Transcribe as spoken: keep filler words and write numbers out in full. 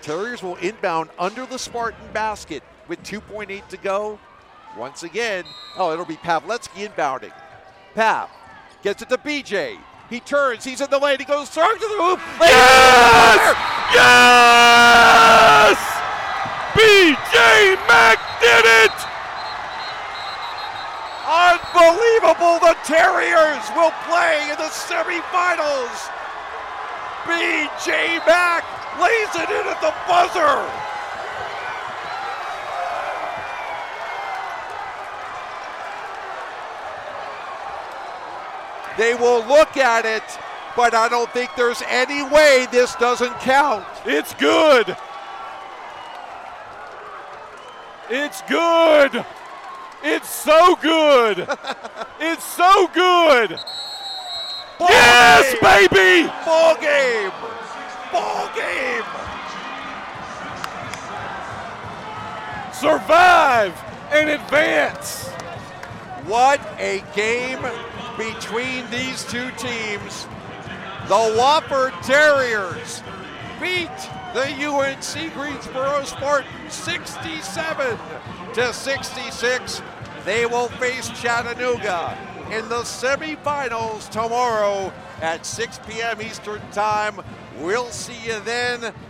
Terriers will inbound under the Spartan basket with two point eight to go. Once again, oh, it'll be Pavletsky inbounding. Pav gets it to B J. He turns, he's in the lane, he goes strong to the hoop. Yes! Yes! B J Mack did it! Unbelievable, the Terriers will play in the semifinals. B J Mack lays it in at the buzzer. They will look at it, but I don't think there's any way this doesn't count. It's good. It's good. It's so good. It's so good. Ball Yes, game. baby. Ball game. Ball game. Survive and advance. What a game between these two teams. The Wofford Terriers beat the U N C Greensboro Spartans sixty-seven to sixty-six. They will face Chattanooga in the semifinals tomorrow at six p.m. Eastern Time. We'll see you then.